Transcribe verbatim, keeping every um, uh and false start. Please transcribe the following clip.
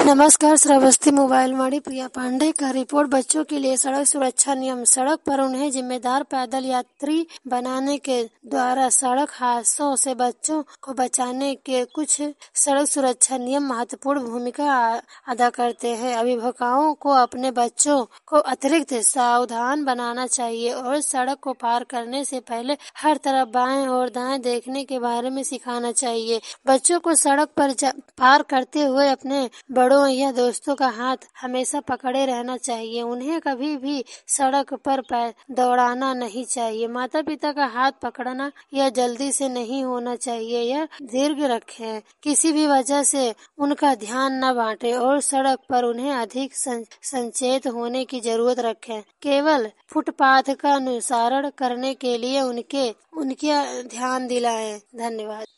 नमस्कार। श्रावस्ती मोबाइल वाणी प्रिया पांडे का रिपोर्ट। बच्चों के लिए सड़क सुरक्षा नियम। सड़क पर उन्हें जिम्मेदार पैदल यात्री बनाने के द्वारा सड़क हादसों से बच्चों को बचाने के कुछ सड़क सुरक्षा नियम महत्वपूर्ण भूमिका अदा करते हैं। अभिभावकों को अपने बच्चों को अतिरिक्त सावधान बनाना चाहिए और सड़क को पार करने से पहले हर तरफ बाएं और दाएं देखने के बारे में सिखाना चाहिए। बच्चों को सड़क पर पार करते हुए अपने बड़ों या दोस्तों का हाथ हमेशा पकड़े रहना चाहिए। उन्हें कभी भी सड़क पर पैर दौड़ाना नहीं चाहिए। माता पिता का हाथ पकड़ना यह जल्दी से नहीं होना चाहिए। यह दीर्घ रखें। किसी भी वजह से उनका ध्यान न बांटे और सड़क पर उन्हें अधिक सचेत होने की जरूरत रखें। केवल फुटपाथ का अनुसरण करने के लिए उनके उनके ध्यान दिलाएं। धन्यवाद।